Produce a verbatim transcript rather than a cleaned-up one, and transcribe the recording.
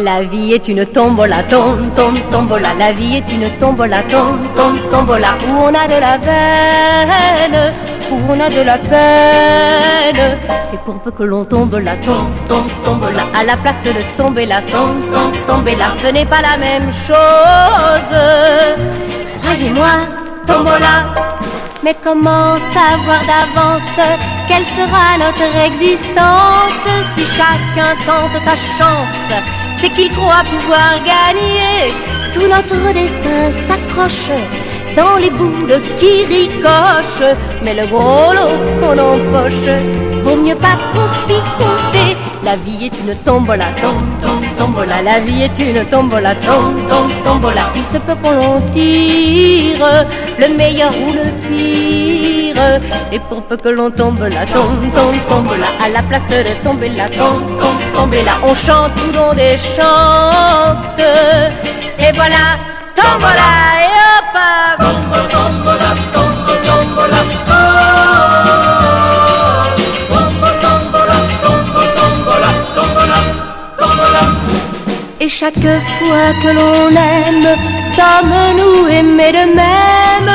La vie est une tombola, tom, tom, tombola. La vie est une tombola, tom, tom, tombola. Où on a de la peine, où on a de la peine. Et pour peu que l'on tombe là, tom, tom, tombola. À la place de tomber là, tom, tom, tomber là, ce n'est pas la même chose. Croyez-moi, tombola. Mais comment savoir d'avance quelle sera notre existence? Si chacun tente sa chance, c'est qu'il croit pouvoir gagner. Tout notre destin s'accroche dans les boules qui ricochent. Mais le gros lot qu'on empoche, vaut mieux pas trop y compter. La vie est une tombola, tom, tom, tombola. La vie est une tombola, tom, tom, tombola. Il se peut qu'on tire le meilleur ou le pire. Et pour peu que l'on tombe là, tom, tom, tombola. À la place de tomber là, tom, tom, tomber là, on chante tout le monde et chante. Et voilà, tombola, et hop, tombola, tombola, tombola, tombola. Et chaque fois que l'on aime, sommes-nous aimés de même?